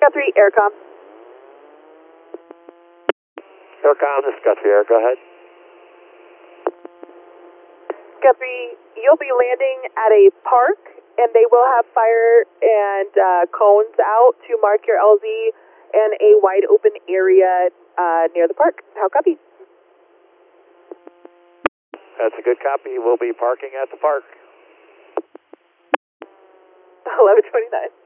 Guthrie, Aircom. Aircom, this is Guthrie Air, go ahead. Guthrie, you'll be landing at a park, and they will have fire and cones out to mark your LZ and a wide open area near the park. How copy? That's a good copy. We'll be parking at the park. 11:29.